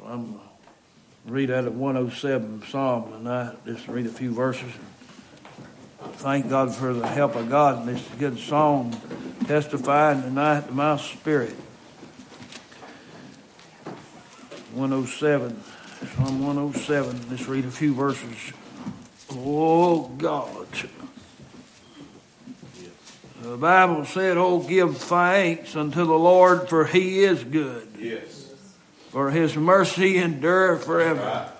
I'm read out of 107 Psalm tonight. Just read a few verses. Thank God for the help of God in this good song testifying tonight to my spirit. 107, Psalm 107. Let's read a few verses. Oh God. The Bible said, "Oh, give thanks unto the Lord, for He is good. Yes. For His mercy endureth forever. Right.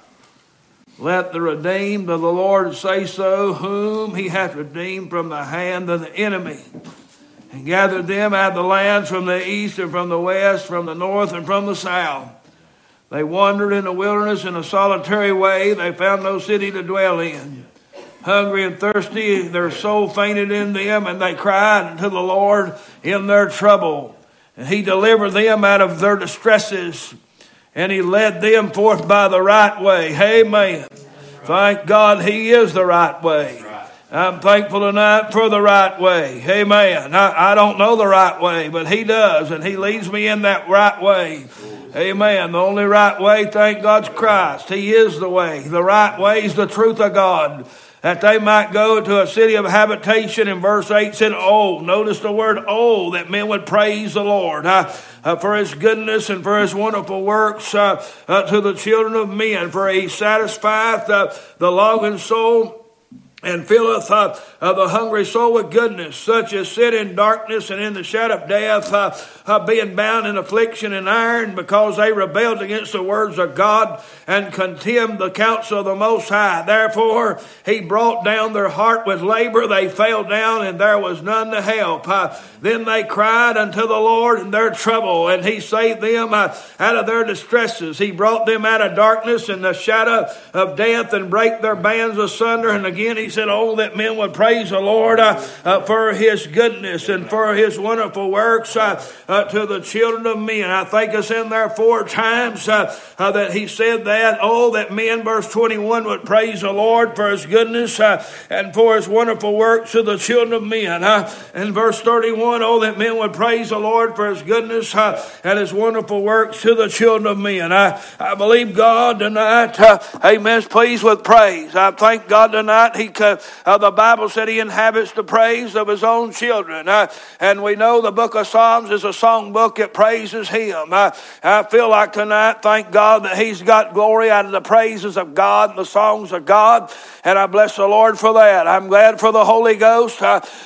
Let the redeemed of the Lord say so, whom He hath redeemed from the hand of the enemy, and gathered them out of the lands from the east and from the west, from the north and from the south. They wandered in the wilderness in a solitary way. They found no city to dwell in. Hungry and thirsty, their soul fainted in them, and they cried unto the Lord in their trouble. And He delivered them out of their distresses, and He led them forth by the right way." Amen. Thank God He is the right way. I'm thankful tonight for the right way. Amen. I don't know the right way, but He does, and He leads me in that right way. Amen. The only right way, thank God's Christ. He is the way. The right way is the truth of God, that they might go to a city of habitation. In verse 8 said, "Oh," notice the word "oh," that men would praise the Lord for His goodness and for His wonderful works to the children of men. For He satisfieth the longing soul, and filleth the hungry soul with goodness. Such as sit in darkness and in the shadow of death, being bound in affliction and iron, because they rebelled against the words of God, and contemned the counsel of the Most High. Therefore He brought down their heart with labor. They fell down, and there was none to help. Then they cried unto the Lord in their trouble, and He saved them out of their distresses. He brought them out of darkness and the shadow of death, and brake their bands asunder." And again He said, "Oh, that men would praise the Lord for His goodness and for His wonderful works to the children of men." I think it's in there 4 times that He said that. Oh, that men, verse 21, would praise the Lord for His goodness and for His wonderful works to the children of men. And verse 31, oh, that men would praise the Lord for His goodness and His wonderful works to the children of men. I believe God tonight, amen, is pleased with praise. I thank God tonight the Bible said He inhabits the praise of His own children. And we know the book of Psalms is a song book that praises Him. I feel like tonight, thank God, that He's got glory out of the praises of God and the songs of God. And I bless the Lord for that. I'm glad for the Holy Ghost.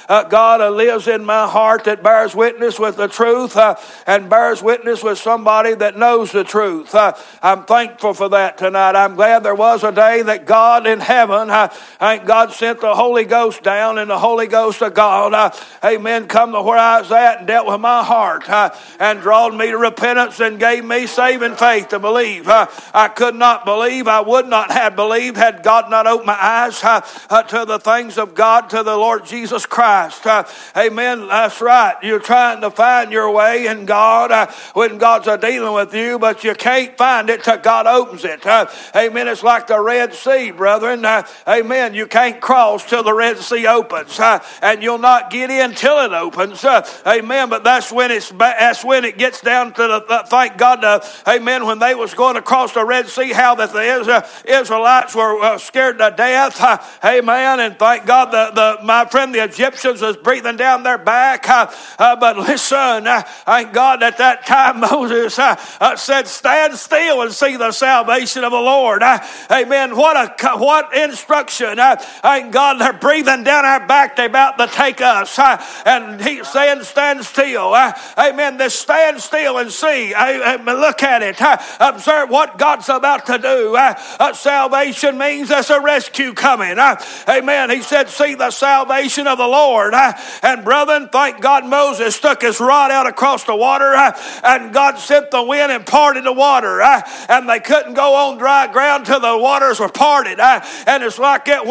God lives in my heart, that bears witness with the truth and bears witness with somebody that knows the truth. I'm thankful for that tonight. I'm glad there was a day that God in heaven, thank God, sent the Holy Ghost down, and the Holy Ghost of God, amen, come to where I was at and dealt with my heart and drawed me to repentance and gave me saving faith to believe. I could not believe, I would not have believed had God not opened my eyes to the things of God, to the Lord Jesus Christ. Amen. That's right. You're trying to find your way in God when God's dealing with you, but you can't find it till God opens it. Amen. It's like the Red Sea, brethren. Amen. You can't cross till the Red Sea opens, and you'll not get in till it opens. Amen. But that's when it gets down to the thank God. Amen. When they was going across the Red Sea, how that the Israelites were scared to death. Amen. And thank God, my friend, the Egyptians was breathing down their back. But listen, thank God at that time Moses said, "Stand still and see the salvation of the Lord." Amen. What instruction. Thank God, they're breathing down our back. They're about to take us. And He's saying, "Stand still." Amen. This stand still and see. Look at it. Observe what God's about to do. Salvation means there's a rescue coming. Amen. He said, "See the salvation of the Lord." And brethren, thank God Moses stuck his rod out across the water, and God sent the wind and parted the water. And they couldn't go on dry ground till the waters were parted. And it's like that when a man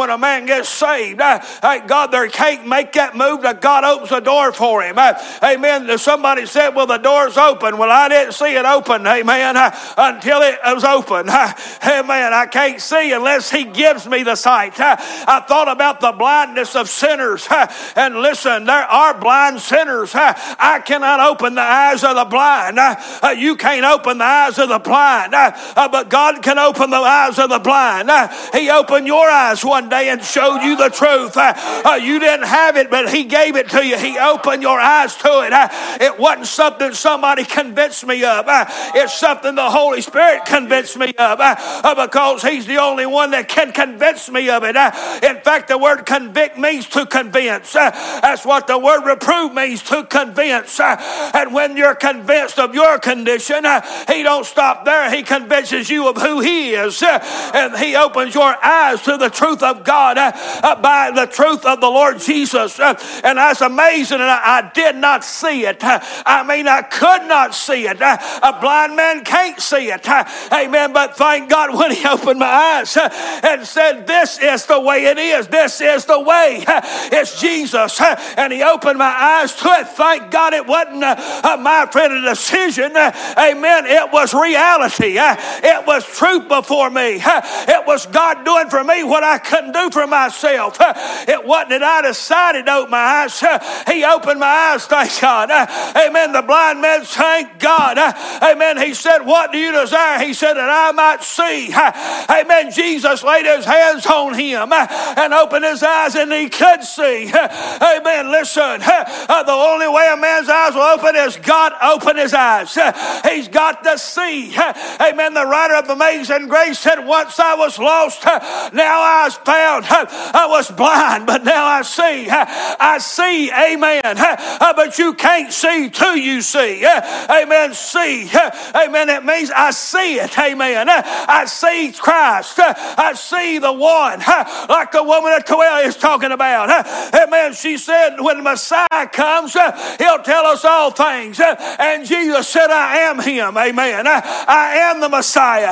man gets saved, God, they can't make that move, that God opens the door for him. Amen. Somebody said, well, the door's open. Well, I didn't see it open, amen, until it was open. Amen. I can't see unless he gives me the sight. I thought about the blindness of sinners. And listen, there are blind sinners. I cannot open the eyes of the blind. You can't open the eyes of the blind. But God can open the eyes of the blind. He opened your eyes one day and showed you the truth. You didn't have it, but he gave it to you. He opened your eyes to it. It wasn't something somebody convinced me of. It's something the Holy Spirit convinced me of, because he's the only one that can convince me of it. In fact, the word convict means to convince. That's what the word reprove means, to convince. And when you're convinced of your condition, he don't stop there. He convinces you of who he is. And he opens your eyes to the truth of God by the truth of the Lord Jesus. And that's amazing. And I did not see it. I mean, I could not see it. A blind man can't see it. Amen. But thank God when he opened my eyes and said, this is the way it is. This is the way. It's Jesus. And he opened my eyes to it. Thank God it wasn't, my friend, a decision. Amen. It was reality. It was truth before me. It was God doing for me what I couldn't do for myself. It wasn't that I decided to open my eyes. He opened my eyes, thank God. Amen. The blind man, thank God. Amen. He said, what do you desire? He said, that I might see. Amen. Jesus laid his hands on him and opened his eyes, and he could see. Amen. Listen, the only way a man's eyes will open is God open his eyes. He's got to see. Amen. The writer of Amazing Grace said, once I was lost, now I was found. I was blind, but now I see. I see. Amen. But you can't see till you see. Amen. See. Amen. It means I see it. Amen. I see Christ. I see the one, like the woman at 12 is talking about. Amen. She said, when the Messiah comes, he'll tell us all things. And Jesus said, I am him. Amen. I am the Messiah.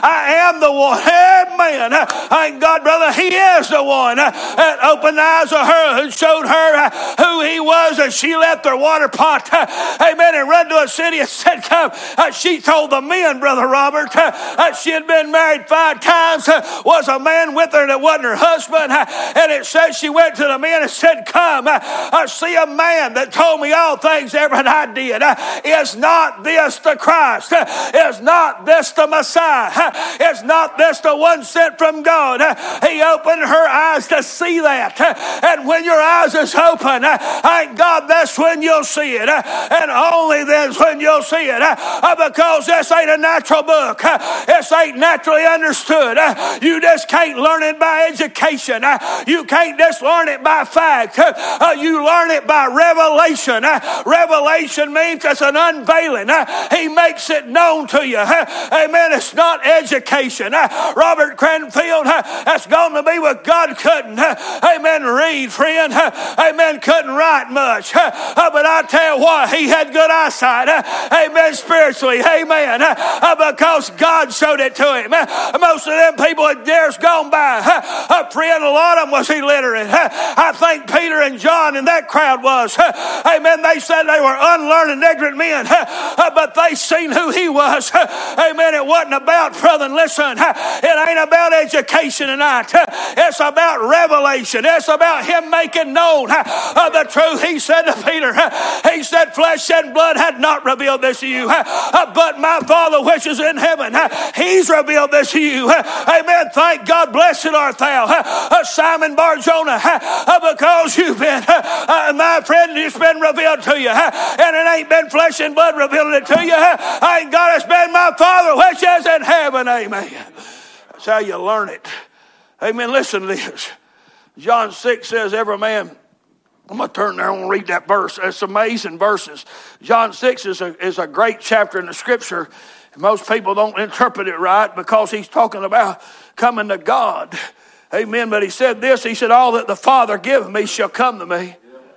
I am the one. Amen. Thank God, brother, he is the one that opened the eyes of her, who showed her who he was, and she left her water pot. Amen. And run to a city and said, come. She told the men, Brother Robert, she had been married 5 times, was a man with her that wasn't her husband. And it says she went to the men and said, come, see a man that told me all things ever that I did. Is not this the Christ? Is not this the Messiah? Is not this the one sent from God? He opened her eyes to see that. And when your eyes is open, thank God, that's when you'll see it. And only then's when you'll see it. Because this ain't a natural book. This ain't naturally understood. You just can't learn it by education. You can't just learn it by fact. You learn it by revelation. Revelation means it's an unveiling. He makes it known to you. Amen. It's not education. Robert Cranfield that's gone to be with God couldn't. Amen. Read, friend. Amen. Couldn't write much. But I tell you what, he had good eyesight. Amen. Spiritually. Amen. Because God showed it to him. Most of them people that there's gone by, friend, a lot of them was illiterate. I think Peter and John and that crowd was. Amen. They said they were unlearned and ignorant men, but they seen who he was. Amen. It wasn't about, brother, listen, it ain't about education tonight. It's about revelation. It's about him making known the truth. He said to Peter, he said, flesh and blood had not revealed this to you, but my Father which is in heaven, he's revealed this to you. Amen. Thank God. Blessed art thou, Simon Bar-Jonah, because you've been, my friend, it's been revealed to you. And it ain't been flesh and blood revealing it to you. Thank God, it's been my Father which is in heaven. Amen. That's how you learn it. Amen. Listen to this. John 6 says, every man, I'm going to turn there and read that verse. It's amazing verses. John 6 is a great chapter in the scripture. Most people don't interpret it right because he's talking about coming to God. Amen. But he said this. He said, all that the Father giveth me shall come to me.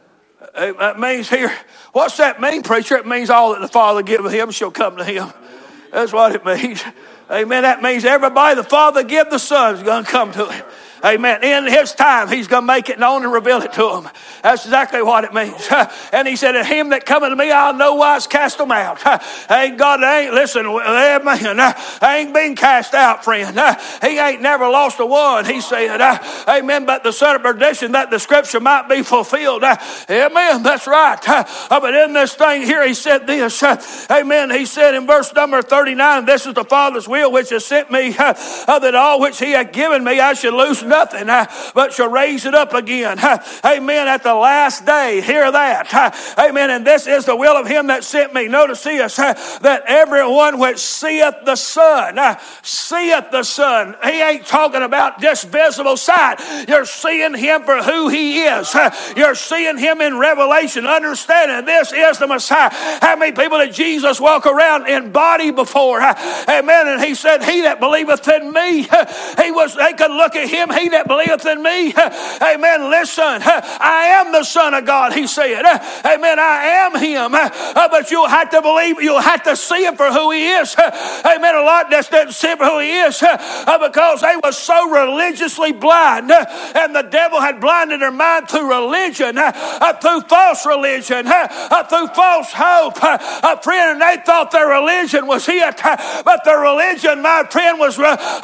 That means here, what's that mean, preacher? It means all that the Father giveth him shall come to him. That's what it means. Amen. That means everybody the Father give the Son is going to come to him. Amen. In his time, he's going to make it known and reveal it to them. That's exactly what it means. And he said, and him that cometh to me, I'll no wise cast them out. Ain't God, listen, amen. I ain't been cast out, friend. He ain't never lost a one. He said, amen, but the son of perdition, that the scripture might be fulfilled. Amen, that's right. But in this thing here, he said this, amen, he said in verse number 39, this is the Father's will which has sent me, that all which he hath given me, I should lose nothing, but shall raise it up again. Amen, at the last day, hear that. Amen, and this is the will of him that sent me. Notice this, that everyone which seeth the Son, seeth the Son. He ain't talking about just visible sight. You're seeing him for who he is. You're seeing him in revelation, understanding this is the Messiah. How many people did Jesus walk around in body before? Amen. And he said, he that believeth in me, they could look at him, he that believeth in me. Amen. Listen, I am the Son of God, he said. Amen. I am him. But you'll have to believe, you'll have to see him for who he is. Amen. A lot just didn't see him for who he is because they were so religiously blind, and the devil had blinded their mind through religion, through false religion, through false hope. Friend, and they thought their religion was it, but their religion, my friend, was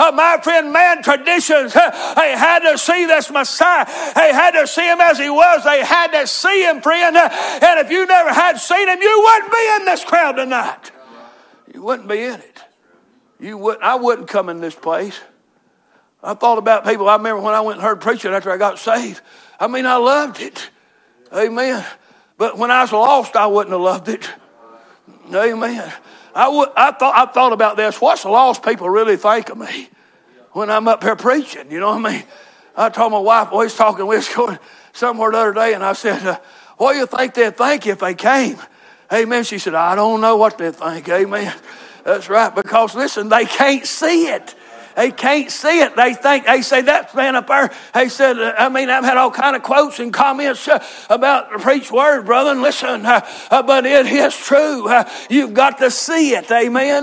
man traditions. They had to see this Messiah. They had to see him as he was. They had to see him, friend. And if you never had seen him, you wouldn't be in this crowd tonight. You wouldn't be in it. I wouldn't come in this place. I thought about people. I remember when I went and heard preaching after I got saved. I mean, I loved it. Amen. But when I was lost, I wouldn't have loved it. Amen. I thought about this. What's the lost people really think of me when I'm up here preaching? You know what I mean? I told my wife, we was talking, we was going somewhere the other day, and I said, what do you think they'd think if they came? Amen. She said, I don't know what they think. Amen. That's right. Because listen, they can't see it. They can't see it. They say that man up there, they said, I've had all kind of quotes and comments about the preached word, brother. And listen, but it is true. You've got to see it. Amen.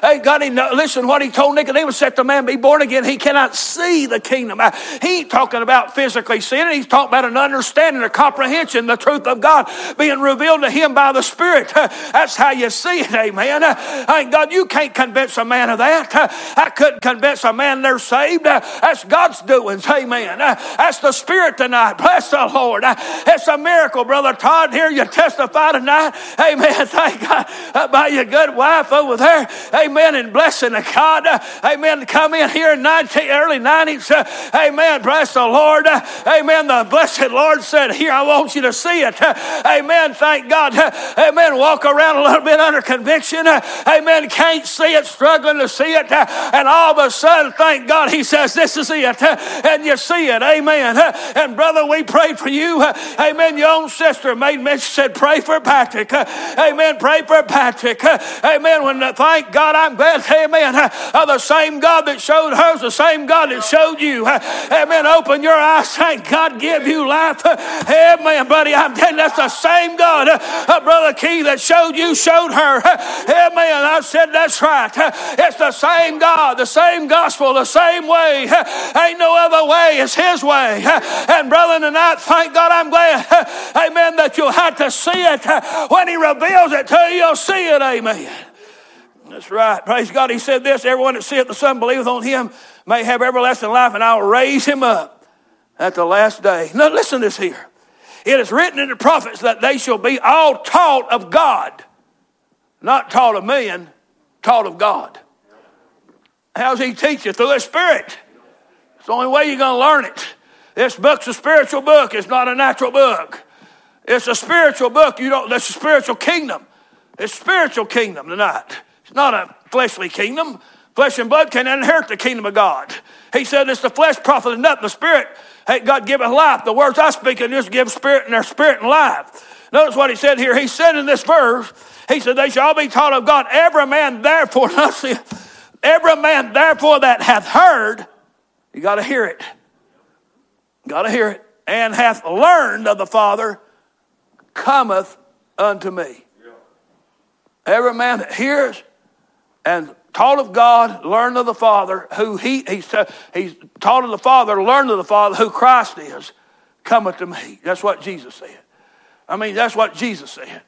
Listen, what he told Nicodemus, said the man be born again, he cannot see the kingdom. He ain't talking about physically seeing it. He's talking about an understanding, a comprehension, the truth of God being revealed to him by the Spirit. That's how you see it. Amen. God, you can't convince a man of that. I couldn't convince a man they're saved. That's God's doings. Amen. That's the Spirit tonight. Bless the Lord. It's a miracle, Brother Todd. Here you testify tonight. Amen. Thank God about your good wife over there. Amen. And blessing of God. Amen. Come in here in early 90s. Amen. Bless the Lord. Amen. The blessed Lord said, here, I want you to see it. Amen. Thank God. Amen. Walk around a little bit under conviction. Amen. Can't see it, struggling to see it. And all of a sudden, thank God, he says, this is it. And you see it. Amen. And brother, we prayed for you. Amen. Your own sister made mention, said, pray for Patrick. Amen. Pray for Patrick. Amen. Thank God, I'm glad. Amen. The same God that showed her is the same God that showed you. Amen. Open your eyes. Thank God, give you life. Amen, buddy. I'm telling you, that's the same God. Brother Key that showed you, showed her. Amen. I said, that's right. It's the same God, the same gospel, the same way. Ain't no other way. It's his way. And brother, tonight, thank God, I'm glad, amen, that you'll have to see it. When he reveals it to you, you'll see it. Amen. That's right. Praise God. He said this, everyone that seeth the Son believeth on him may have everlasting life, and I will raise him up at the last day. Now listen to this here. It is written in the prophets that they shall be all taught of God. Not taught of men, taught of God. How does he teach you? Through the Spirit. It's the only way you're going to learn it. This book's a spiritual book. It's not a natural book. It's a spiritual book. That's a spiritual kingdom. It's a spiritual kingdom tonight. It's not a fleshly kingdom. Flesh and blood can't inherit the kingdom of God. He said it's the flesh profiteth nothing. The Spirit, hey, God giveth life. The words I speak in this give spirit and their spirit and life. Notice what he said here. He said in this verse, he said, they shall all be taught of God. Every man therefore that hath heard, you got to hear it. Got to hear it. And hath learned of the Father cometh unto me. Every man that hears and taught of God, learned of the Father, who he's taught of the Father, learned of the Father, who Christ is, cometh to me. That's what Jesus said. I mean, that's what Jesus said.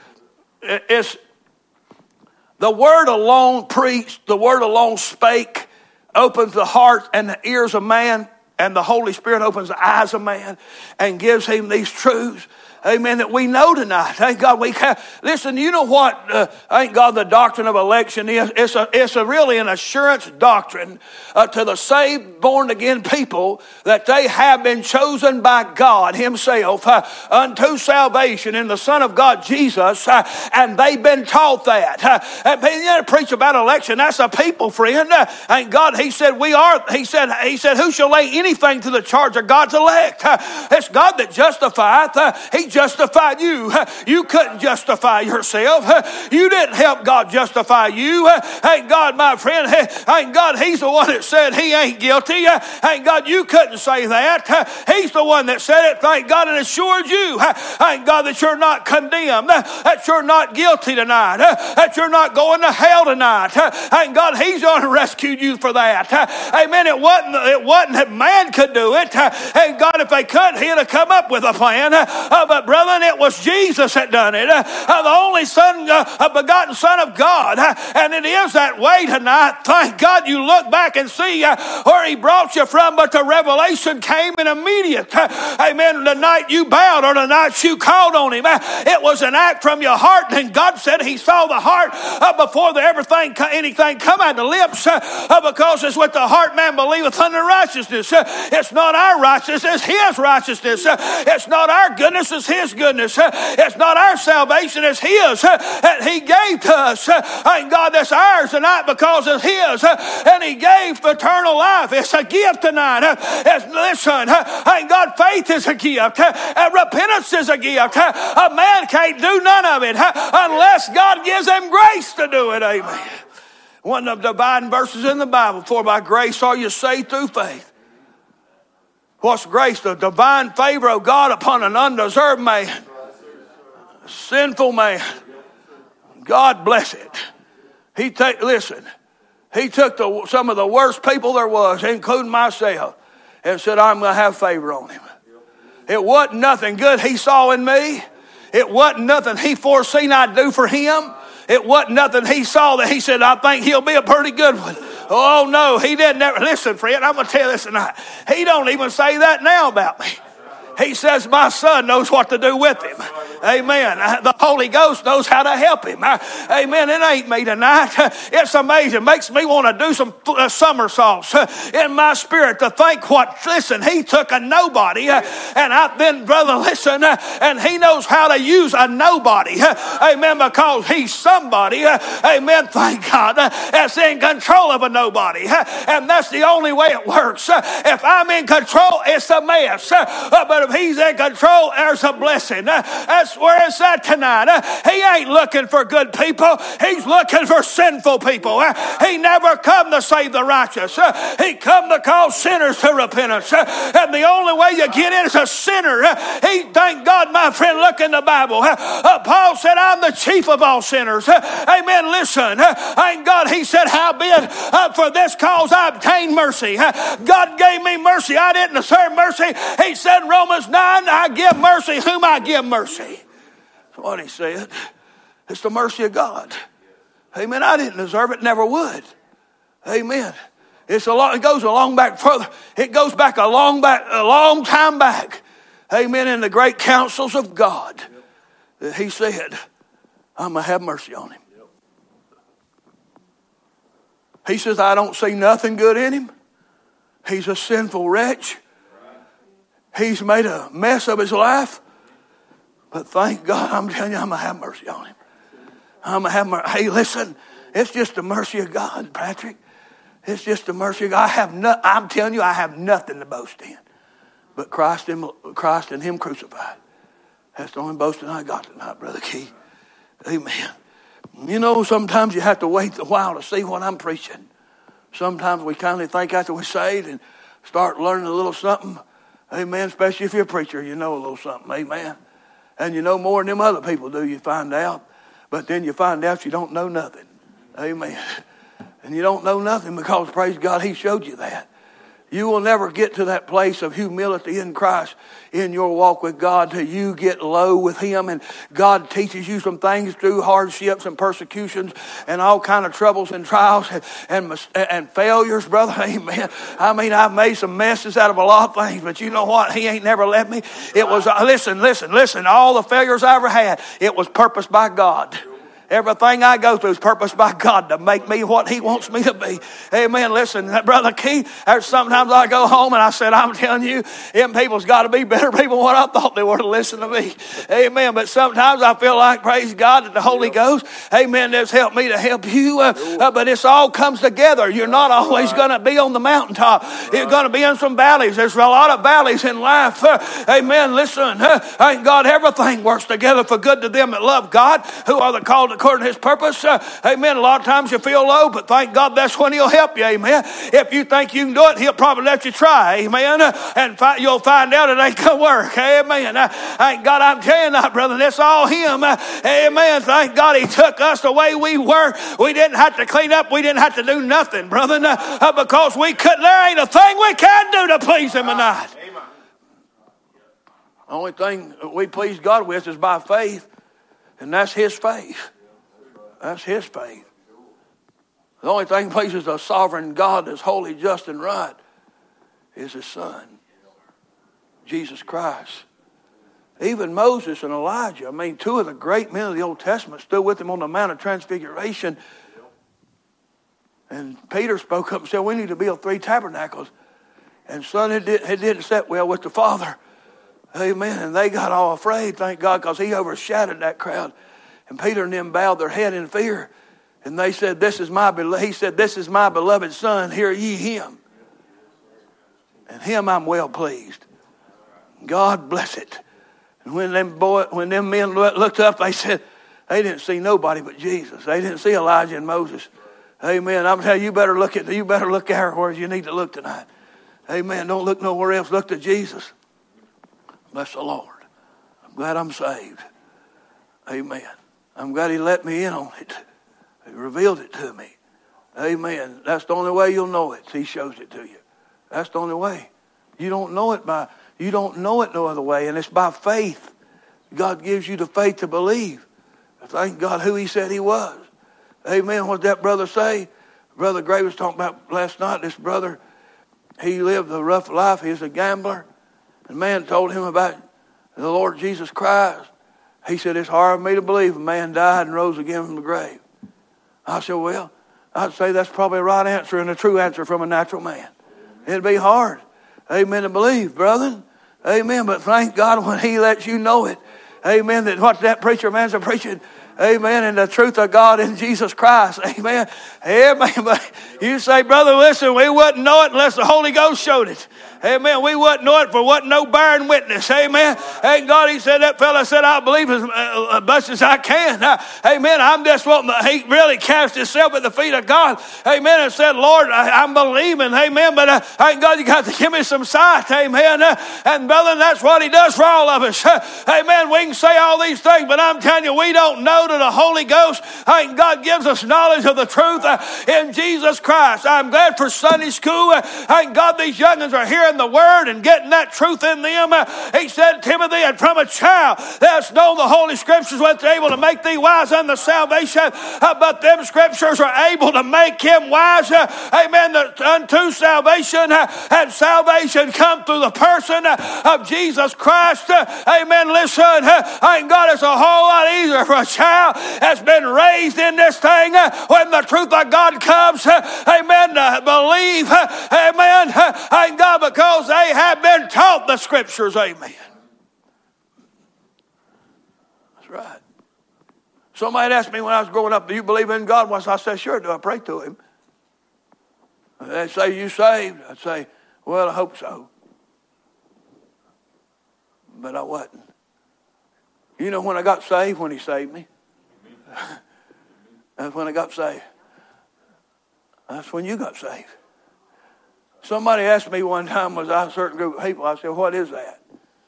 It's the word alone preached, the word alone spake, opens the heart and the ears of man, and the Holy Spirit opens the eyes of man and gives him these truths. Amen, that we know tonight. Thank God we can. Listen, you know what, thank God the doctrine of election is? It's really an assurance doctrine to the saved, born-again people that they have been chosen by God himself unto salvation in the Son of God, Jesus, and they've been taught that. And you preach about election, that's a people, friend. Thank God he said we are, he said, who shall lay anything to the charge of God's elect? It's God that justifieth. He justified you. You couldn't justify yourself. You didn't help God justify you. Thank God, my friend. Thank God he's the one that said he ain't guilty. Thank God you couldn't say that. He's the one that said it. Thank God and assured you. Thank God that you're not condemned. That you're not guilty tonight. That you're not going to hell tonight. Thank God he's going to rescue you for that. Amen. It wasn't that man could do it. Thank God if they could, he'd have come up with a plan. But brethren, it was Jesus that done it. The only Son, a begotten Son of God. And it is that way tonight. Thank God you look back and see where he brought you from, but the revelation came in immediate. Amen. The night you bowed or the night you called on him, it was an act from your heart. And God said he saw the heart before anything come out of the lips, because it's with the heart man believeth unto righteousness. It's not our righteousness, his righteousness. It's not our goodness, it's his goodness. It's not our salvation, it's his that he gave to us. Thank God that's ours tonight because it's his. And he gave eternal life. It's a gift tonight. Listen, thank God faith is a gift. Repentance is a gift. A man can't do none of it unless God gives him grace to do it. Amen. One of the dividing verses in the Bible, for by grace are you saved through faith. What's grace? The divine favor of God upon an undeserved man. A sinful man. God bless it. He took some of the worst people there was, including myself, and said, I'm going to have favor on him. It wasn't nothing good he saw in me. It wasn't nothing he foreseen I'd do for him. It wasn't nothing he saw that he said, I think he'll be a pretty good one. Oh, no, he didn't ever. Listen, friend, I'm going to tell you this tonight. He don't even say that now about me. He says my son knows what to do with him. Amen. The Holy Ghost knows how to help him. Amen. It ain't me tonight. It's amazing. It makes me want to do some somersaults in my spirit to think listen, he took a nobody and I've been, brother, listen, and he knows how to use a nobody. Amen. Because he's somebody. Amen. Thank God. That's in control of a nobody. And that's the only way it works. If I'm in control, it's a mess. But if he's in control, there's a blessing. That's where it's at tonight. He ain't looking for good people. He's looking for sinful people. He never come to save the righteous. He come to call sinners to repentance. And the only way you get in is a sinner. Thank God, my friend, look in the Bible. Paul said, I'm the chief of all sinners. Amen. Listen, thank God, he said, howbeit for this cause I obtained mercy. God gave me mercy. I didn't deserve mercy. He said in Romans 9, I give mercy whom I give mercy. That's what he said. It's the mercy of God. Amen. I didn't deserve it, never would. Amen. It goes a long back further. It goes back a long time back. Amen. In the great counsels of God, he said, I'm going to have mercy on him. He says, I don't see nothing good in him. He's a sinful wretch. He's made a mess of his life. But thank God, I'm telling you, I'm going to have mercy on him. I'm going to have mercy. Hey, listen, it's just the mercy of God, Patrick. It's just the mercy of God. I'm telling you, I have nothing to boast in but Christ and him crucified. That's the only boasting I got tonight, Brother Key. Amen. You know, sometimes you have to wait a while to see what I'm preaching. Sometimes we kind of think after we're saved and start learning a little something. Amen. Especially if you're a preacher, you know a little something. Amen. And you know more than them other people do, you find out. But then you find out you don't know nothing. Amen. And you don't know nothing because, praise God, he showed you that. You will never get to that place of humility in Christ in your walk with God till you get low with him and God teaches you some things through hardships and persecutions and all kind of troubles and trials and failures, brother. Amen. I mean, I've made some messes out of a lot of things, but you know what? He ain't never left me. It was, listen, all the failures I ever had, it was purposed by God. Everything I go through is purposed by God to make me what he wants me to be. Amen. Listen, Brother Keith, sometimes I go home and I said, I'm telling you, them people's got to be better people than what I thought they were to listen to me. Amen. But sometimes I feel like, praise God, that the Holy Ghost, amen, has helped me to help you. But this all comes together. You're not always going to be on the mountaintop. You're going to be in some valleys. There's a lot of valleys in life. Amen. Listen, thank God, everything works together for good to them that love God, who are the called according to his purpose. Amen. A lot of times you feel low, but thank God that's when he'll help you. Amen. If you think you can do it, he'll probably let you try. Amen. And you'll find out it ain't going to work. Amen. Thank God, I'm telling you, brother, that's all him. Amen. Thank God he took us the way we were. We didn't have to clean up. We didn't have to do nothing, brother, because we couldn't. There ain't a thing we can do to please him tonight. The only thing we please God with is by faith, and that's his faith. That's his faith. The only thing pleases a sovereign God that's holy, just, and right is his Son, Jesus Christ. Even Moses and Elijah, I mean, two of the great men of the Old Testament stood with him on the Mount of Transfiguration. And Peter spoke up and said, we need to build 3 tabernacles. And son, it didn't sit well with the Father. Amen. And they got all afraid, thank God, because he overshadowed that crowd. And Peter and them bowed their head in fear. And they said, he said, this is my beloved Son, hear ye him. And him I'm well pleased. God bless it. And when them men looked up, they said, they didn't see nobody but Jesus. They didn't see Elijah and Moses. Amen. I'm telling you, you better look everywhere you need to look tonight. Amen. Don't look nowhere else. Look to Jesus. Bless the Lord. I'm glad I'm saved. Amen. I'm glad he let me in on it. He revealed it to me. Amen. That's the only way you'll know it. He shows it to you. That's the only way. You don't know it no other way. And it's by faith. God gives you the faith to believe. Thank God who he said he was. Amen. What did that brother say? Brother Gray was talking about last night. This brother, he lived a rough life. He was a gambler. And man told him about the Lord Jesus Christ. He said, it's hard for me to believe a man died and rose again from the grave. I said, well, I'd say that's probably a right answer and a true answer from a natural man. It'd be hard, amen, to believe, brother. Amen, but thank God when he lets you know it. Amen, that what that preacher man's a preaching, amen, and the truth of God in Jesus Christ. Amen. Amen. But you say, brother, listen, we wouldn't know it unless the Holy Ghost showed it. Amen. We wouldn't know it for wasn't no bearing witness. Amen. Thank God he said, that fella said, I believe as much as I can. Amen. I'm just wanting he really cast himself at the feet of God. Amen. And said, Lord, I'm believing. Amen. But thank God you got to give me some sight. Amen. And brother, that's what he does for all of us. Amen. We can say all these things, but I'm telling you, we don't know to the Holy Ghost. Thank God gives us knowledge of the truth in Jesus Christ. I'm glad for Sunday school. Thank God these young'uns are hearing the word and getting that truth in them. He said, Timothy, and from a child thou hast known the Holy Scriptures, which are able to make thee wise unto salvation. But them Scriptures are able to make him wise, amen, unto salvation. And salvation come through the person of Jesus Christ. Amen. Listen, thank God it's a whole lot easier for a child that's been raised in this thing when the truth of God comes. Amen. To believe. Amen. Thank God, because they have been taught the Scriptures. Amen. That's right. Somebody asked me when I was growing up, do you believe in God? Once I said, sure, do I pray to him? They'd say, you saved? I'd say, well, I hope so. But I wasn't. You know when I got saved? When he saved me. That's when I got saved. That's when you got saved. Somebody asked me one time, was I a certain group of people? I said, what is that?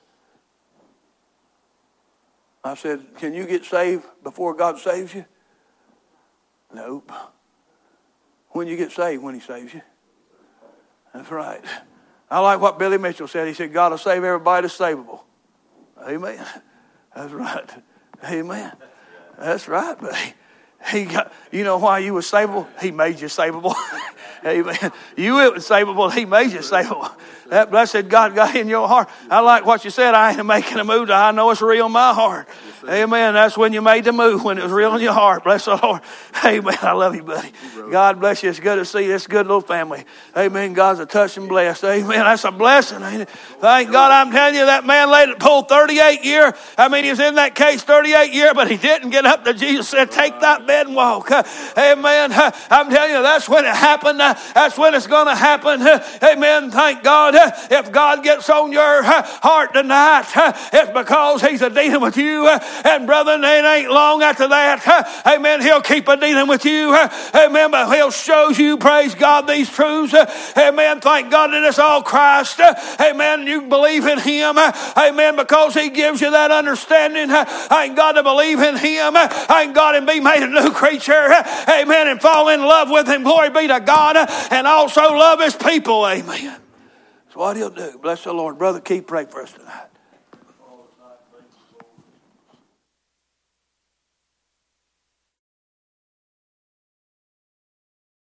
I said, can you get saved before God saves you? Nope. when you get saved, when he saves you. That's right. I like what Billy Mitchell said. He said, God will save everybody that's savable. Amen. That's right. Amen. That's right, buddy. You know why you were savable? He made you savable. Amen. You weren't savable. He made you savable. That blessed God got in your heart. I like what you said. I ain't making a move. I know it's real in my heart. Amen. That's when you made the move, when it was real in your heart. Bless the Lord. Amen. I love you, buddy. God bless you. It's good to see you. It's a good little family. Amen. God's a touch and blessed. Amen. That's a blessing, ain't it? Thank God. I'm telling you, that man laid at pool 38 years. I mean, he was in that case 38 years, but he didn't get up to Jesus and said, take that bed and walk. Amen. I'm telling you, that's when it happened. That's when it's going to happen. Amen. Thank God. If God gets on your heart tonight, it's because he's a dealing with you. And brother, it ain't long after that. Amen. He'll keep a dealing with you. Amen. But he'll show you, praise God, these truths. Amen. Thank God that it's all Christ. Amen. You believe in him. Amen. Because he gives you that understanding. Thank God to believe in him. Thank God and be made a new creature. Amen. And fall in love with him. Glory be to God. And also love his people. Amen. That's what he'll do. Bless the Lord. Brother, Keith, pray for us tonight.